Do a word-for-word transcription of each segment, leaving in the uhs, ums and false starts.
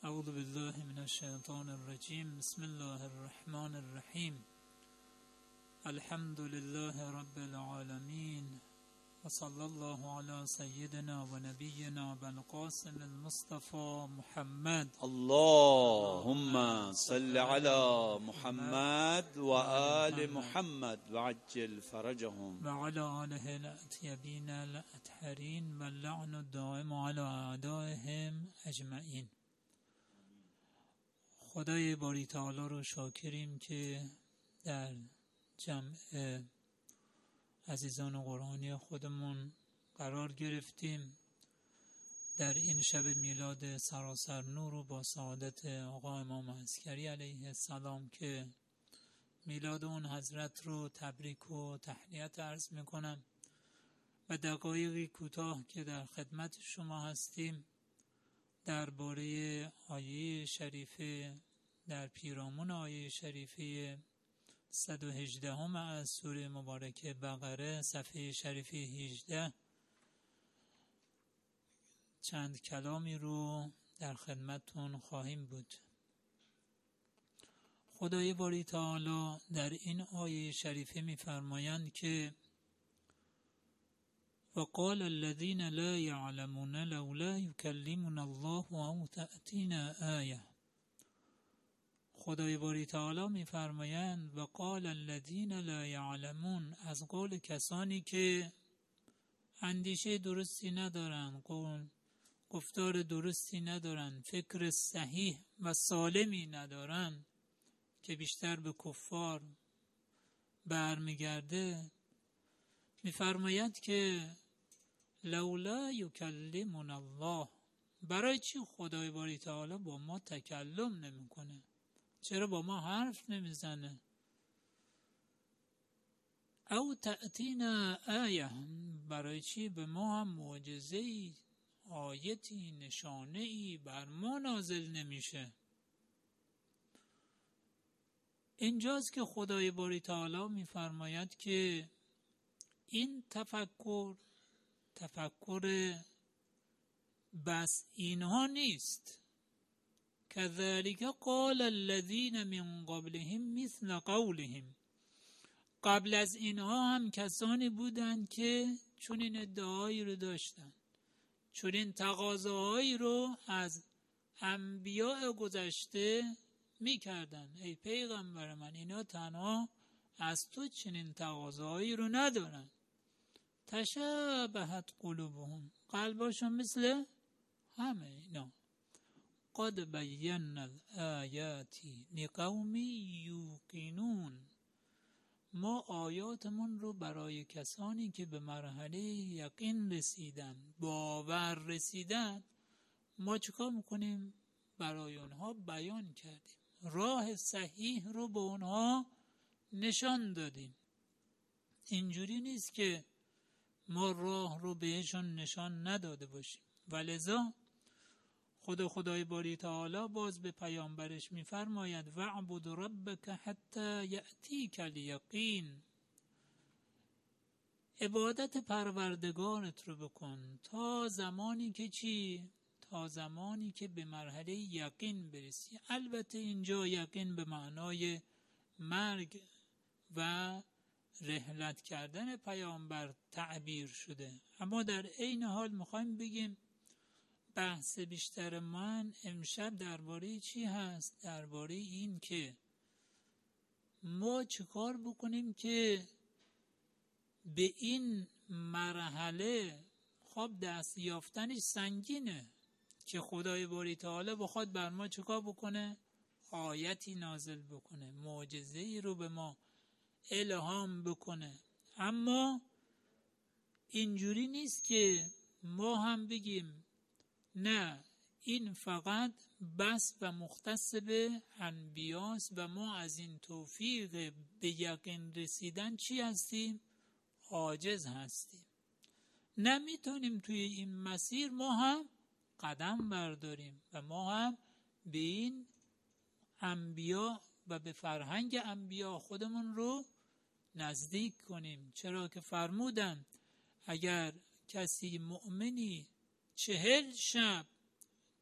اعوذ بالله من الشیطان الرجیم. بسم الله الرحمن الرحیم. الحمد لله رب العالمین و صلی الله علی سیدنا و نبینا بالقاسم المصطفى محمد. اللهم صل على محمد و آل محمد و عجل فرجهم و علی آله الاطیبین الاطهرین و اللعن الدائم علی اعدائهم اجمعین. خدای باری تعالی رو شاکریم که در جمع عزیزان قرآنی خودمون قرار گرفتیم در این شب میلاد سراسر نور و با سعادت آقا امام عسکری علیه السلام که میلاد اون حضرت رو تبریک و تهنیت عرض میکنم و دقایقی کوتاه که در خدمت شما هستیم درباره آیه شریفه در پیرامون آیه شریفه صد و هجده هم از سوره مبارکه بقره صفحه شریفه هجده چند کلامی رو در خدمتتون خواهیم بود. خدای باری تعالی در این آیه شریفه می‌فرمایند که وقال الذين لا يعلمون لولا يكلمنا الله او تأتينا آیه. خدای باری تعالی می‌فرمایند وقال الذين لا يعلمون، از قول کسانی که اندیشه درستی ندارن، قول گفتار درستی ندارن، فکر صحیح و سالمی ندارن که بیشتر به کفار برمیگرده، می‌فرماید که لولا یکلمنا الله، برای چی خدای باری تعالی با ما تکلم نمیکنه؟ چرا با ما حرف نمیزنه؟ او تأتینا آیه، برای چی به ما هم معجزه‌ای، آیتی، نشانه‌ای بر ما نازل نمیشه؟ اینجاست که خدای باری تعالی میفرماید که این تفکر تفکر بس اینها نیست. کذالک قال الذین من قبلهم مثل قولهم، قبل از اینها هم کسانی بودند که چون این ادعایی رو داشتن، چون این تقاضاهایی رو از انبیاء گذشته میکردن. ای پیغمبر من، اینا تنها از تو چنین تقاضاهایی رو ندارن. تشابهت قلوبهم، قلباشون مثل همه اینا. قد بینا الآیات لقوم یوقنون، ما آیاتمون رو برای کسانی که به مرحله یقین رسیدن، باور رسیدن، ما چیکار میکنیم؟ برای اونها بیان کردیم، راه صحیح رو به اونها نشان دادیم. اینجوری نیست که ما راه رو بهشون نشان نداده باشیم. ولذا خدا خدای باری تعالی باز به پیامبرش میفرماید وعبد ربک حتی یأتیک الیقین، عبادت پروردگارت رو بکن تا زمانی که چی؟ تا زمانی که به مرحله یقین برسی. البته اینجا یقین به معنای مرگ و رحلت کردن پیامبر تعبیر شده، اما در عین حال میخوایم بگیم بحث بیشتر من امشب درباره چی هست؟ درباره این که ما چیکار بکنیم که به این مرحله خب دست یافتنش سنگینه که خدای باری تعالی بخواد بر ما چیکار بکنه؟ آیتی نازل بکنه، معجزه‌ای رو به ما الهام بکنه. اما اینجوری نیست که ما هم بگیم نه این فقط بس و مختص به انبیاست و ما از این توفیق به یقین رسیدن چی هستیم؟ عاجز هستیم، نمیتونیم توی این مسیر ما هم قدم برداریم و ما هم به این انبیا و به فرهنگ انبیا خودمون رو نزدیک کنیم. چرا که فرمودن اگر کسی مؤمنی چهل شب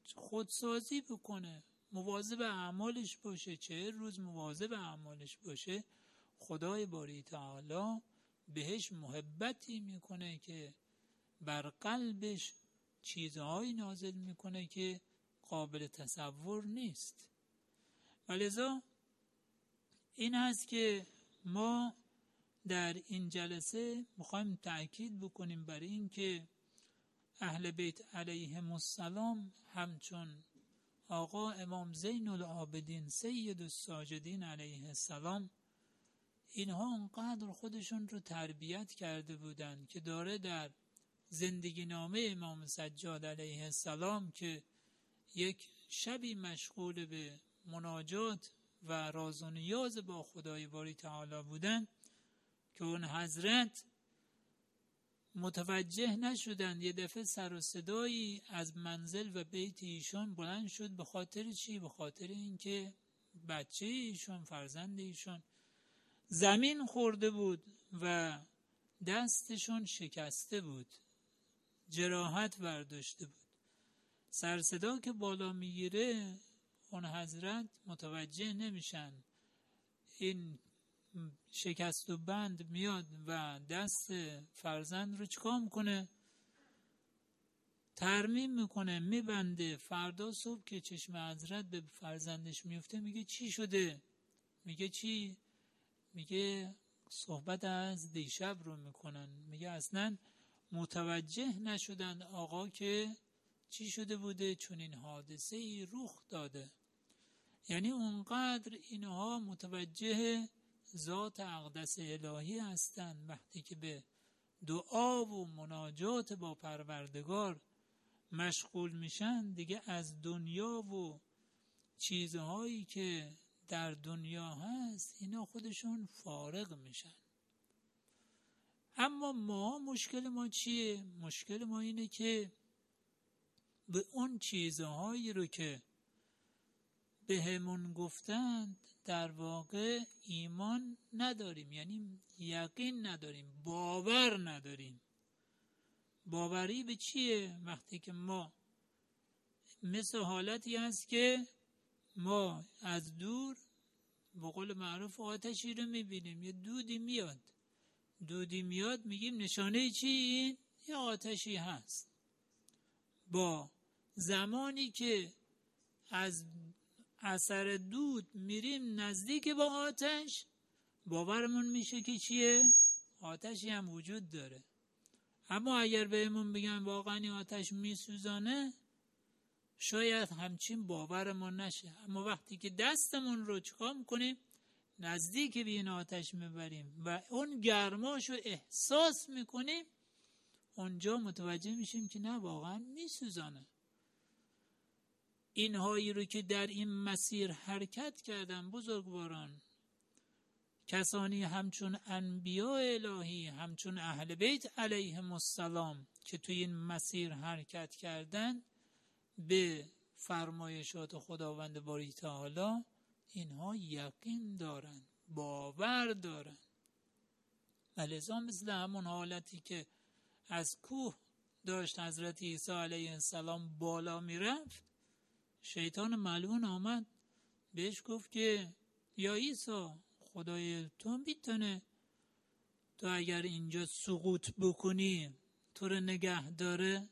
خودسازی بکنه، مواظب اعمالش باشه، چهل روز مواظب اعمالش باشه، خدای باری تعالی بهش محبتی میکنه که بر قلبش چیزهایی نازل میکنه که قابل تصور نیست. ولذا این هست که ما در این جلسه میخوایم تأکید بکنیم بر این که اهل بیت علیهم السلام همچون آقا امام زین العابدین سید الساجدین علیه السلام، اینها انقدر خودشون رو تربیت کرده بودن که داره در زندگی نامه امام سجاد علیه السلام که یک شبی مشغول به مناجات و راز و نیاز با خدای باری تعالی بودن که اون حضرت متوجه نشدن، یه دفعه سر و صدایی از منزل و بیت ایشون بلند شد. به خاطر چی؟ به خاطر اینکه بچه ایشون، فرزند ایشون زمین خورده بود و دستشون شکسته بود، جراحت برداشته بود. سر صدا که بالا میگیره اون حضرت متوجه نمیشن این شکست و بند میاد و دست فرزند رو چکار میکنه؟ ترمیم میکنه، میبنده. فردا صبح که چشم حضرت به فرزندش میفته میگه چی شده؟ میگه چی؟ میگه صحبت از دیشب رو میکنن. میگه اصلا متوجه نشدن آقا که چی شده بوده، چون این حادثه ای رخ داده. یعنی اونقدر اینها متوجه ذات اقدس الهی هستند. وقتی که به دعا و مناجات با پروردگار مشغول میشن دیگه از دنیا و چیزهایی که در دنیا هست اینا خودشون فارغ میشن. اما ما مشکل ما چیه؟ مشکل ما اینه که به اون چیزهایی رو که به همون گفتند در واقع ایمان نداریم، یعنی یقین نداریم، باور نداریم. باوری به چیه؟ وقتی که ما مثل حالتی هست که ما از دور به قول معروف آتشی رو میبینیم، یه دودی میاد دودی میاد میگیم نشانه چی این؟ یه آتشی هست. با زمانی که از اثر دود میریم نزدیک با آتش باورمون میشه که چیه؟ آتشی هم وجود داره. اما اگر بهمون بگن واقعا این آتش میسوزانه شاید همچین باورمون نشه. اما وقتی که دستمون رو چکار میکنیم نزدیک به این آتش میبریم و اون گرماشو احساس میکنیم اونجا متوجه میشیم که نه واقعا میسوزانه. اینهایی رو که در این مسیر حرکت کردن بزرگواران، کسانی همچون انبیاء الهی، همچون اهل بیت علیهم السلام که توی این مسیر حرکت کردن به فرمایشات خداوند باری تعالی، اینها یقین دارن، باور دارن. ولذا مثل همون حالتی که از کوه داشت حضرت عیسی علیه السلام بالا میرفت، شیطان ملعون آمد بهش گفت که یا عیسی خدای تو میتونه تو اگر اینجا سقوط بکنی تو رو نگه داره؟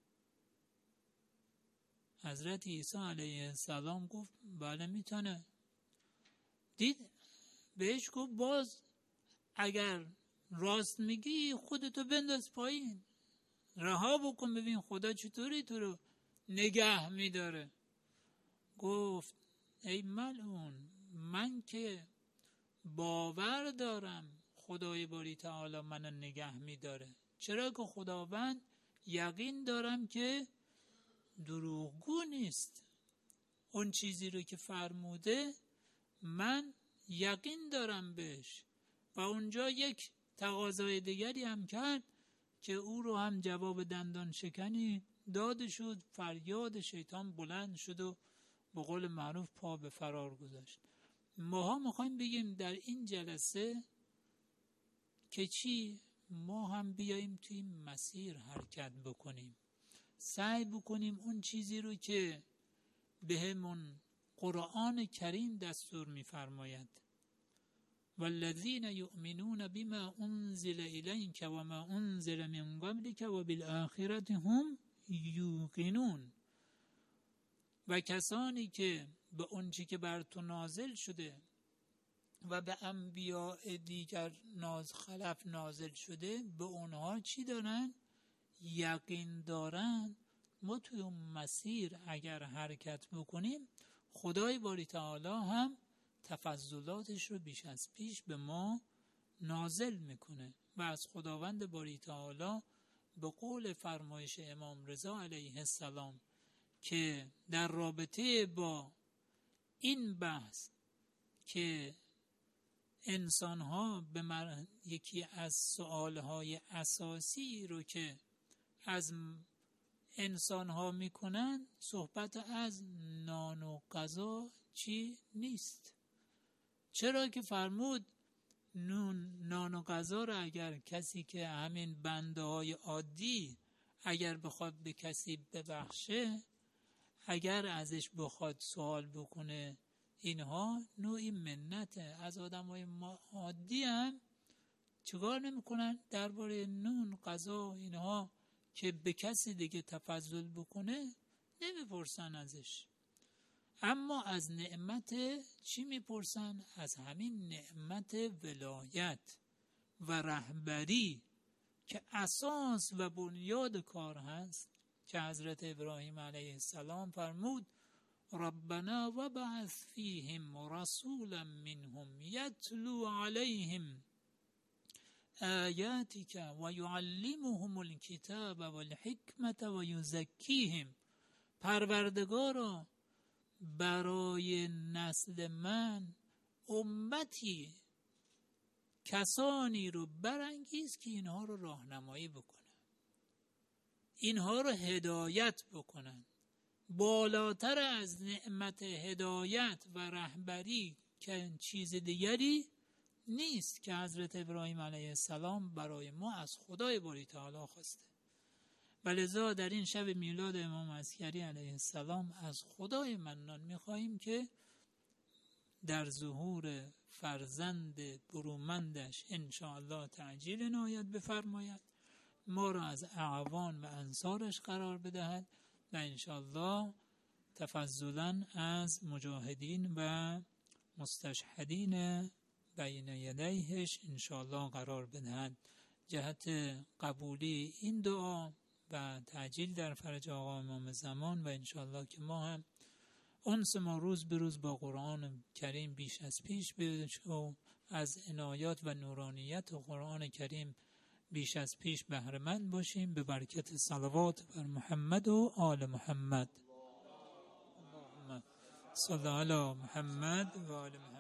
حضرت عیسی علیه السلام گفت بله میتونه. دید بهش گفت باز اگر راست میگی خودتو بنداز پایین، رها بکن ببین خدا چطوری تو رو نگه میداره. گفت ای ملعون، من که باور دارم خدای باری تعالی منو نگه میداره، چرا که خداوند یقین دارم که دروغگو نیست. اون چیزی رو که فرموده من یقین دارم بهش. و اونجا یک تقاضای دیگری هم کرد که او رو هم جواب دندان شکنی داده شد. فریاد شیطان بلند شد و به قول معروف پا به فرار گذاشت. ماها میخوایم بگیم در این جلسه که چی؟ ما هم بیاییم توی این مسیر حرکت بکنیم. سعی بکنیم اون چیزی رو که بهمون قرآن کریم دستور می‌فرماید والذین یؤمنون بما انزل الیک و ما انزل من قبلک و بالآخرة هم یوقنون، و کسانی که به اون چی که بر تو نازل شده و به انبیاء دیگر ناز خلف نازل شده به اونها چی دارن؟ یقین دارن. ما توی اون مسیر اگر حرکت بکنیم خدای باری تعالی هم تفضلاتش رو بیش از پیش به ما نازل میکنه و از خداوند باری تعالی به قول فرمایش امام رضا علیه السلام که در رابطه با این بحث که انسان‌ها به مر... یکی از سؤال‌های اساسی رو که از انسان‌ها میکنن صحبت از نان و غذا چی نیست. چرا که فرمود نون نان و غذا رو اگر کسی که همین بنده های عادی اگر بخواد به کسی ببخشه، اگر ازش بخواد سوال بکنه، اینها نوعی منته. از آدم های عادی هم چیکار نمی کنن درباره نون غذا اینها که به کسی دیگه تفضل بکنه نمیپرسن ازش، اما از نعمت چی میپرسن؟ از همین نعمت ولایت و رهبری که اساس و بنیاد کار هست که حضرت ابراهیم علیه السلام فرمود ربنا وبعث فیهم رسولا منهم یتلو علیهم آیاتک و یعلمهم الکتاب والحکمت و یزکیهم. پروردگارا برای نسل من امتی کسانی رو برانگیز که اینها رو راهنمایی بکنن، اینها رو هدایت بکنن. بالاتر از نعمت هدایت و رهبری که چیز دیگری نیست که حضرت ابراهیم علیه السلام برای ما از خدای باری تعالی خواسته. ولذا در این شب میلاد امام عسکری علیه السلام از خدای منان میخواهیم که در ظهور فرزند برومندش انشاءالله تعجیل عنایت بفرماید، ما را از اعوان و انصارش قرار بدهد و انشاءالله تفضلا از مجاهدین و مستشهدین بین یدیهش انشاءالله قرار بدهد. جهت قبولی این دعا و تعجیل در فرج آقا امام زمان و انشاءالله که ما هم انس ما روز به روز با قرآن کریم بیش از پیش بشو، از عنایات و نورانیت و قرآن کریم بیش از پیش بهره مند باشیم به برکت صلوات بر محمد و آل محمد. اللهم صل علی محمد و آل محمد.